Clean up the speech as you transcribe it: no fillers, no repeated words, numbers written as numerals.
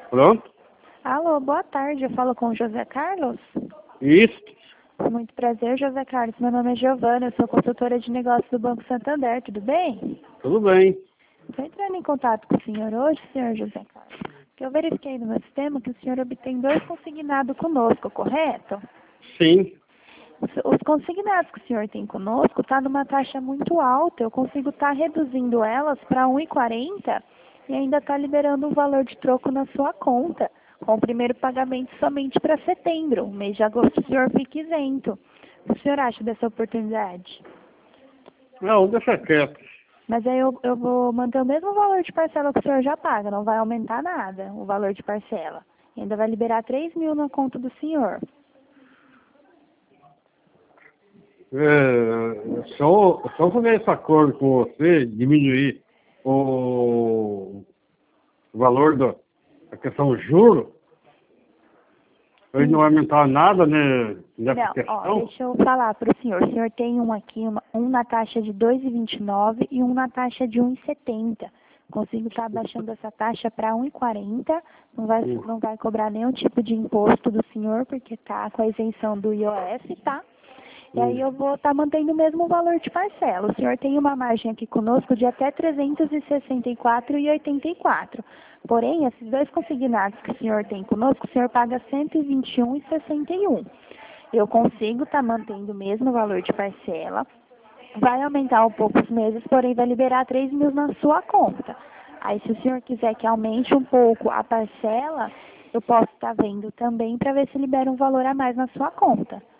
Pronto? Alô, boa tarde. Eu falo com o José Carlos. Isso. Muito prazer, José Carlos. Meu nome é Giovana, eu sou consultora de negócios do Banco Santander. Tudo bem? Tudo bem. Estou entrando em contato com o senhor hoje, senhor José Carlos. Que eu verifiquei no meu sistema que o senhor obtém 2 consignados conosco, correto? Sim. Os consignados que o senhor tem conosco estão numa taxa muito alta. Eu consigo estar reduzindo elas para 1,40 e ainda está liberando um valor de troco na sua conta, com o primeiro pagamento somente para setembro. O mês de agosto o senhor fica isento. O que o senhor acha dessa oportunidade? Não, deixa quieto. Mas aí eu vou manter o mesmo valor de parcela que o senhor já paga, não vai aumentar nada o valor de parcela. E ainda vai liberar 3.000 na conta do senhor. Só fazer esse acordo com você, diminuir o valor da questão do juro, ele não vai aumentar nada, né, nessa Não, questão. deixa eu falar para o senhor. O senhor tem um aqui, um na taxa de 2,29 e um na taxa de 1,70. Consigo estar abaixando essa taxa para 1,40. Não vai cobrar nenhum tipo de imposto do senhor, porque está com a isenção do IOF, tá? E aí eu vou estar mantendo o mesmo valor de parcela. O senhor tem uma margem aqui conosco de até 364,84. Porém, esses 2 consignados que o senhor tem conosco, o senhor paga 121,61. Eu consigo estar mantendo o mesmo valor de parcela. Vai aumentar um pouco os meses, porém vai liberar 3.000 na sua conta. Aí, se o senhor quiser que aumente um pouco a parcela, eu posso estar vendo também para ver se libera um valor a mais na sua conta.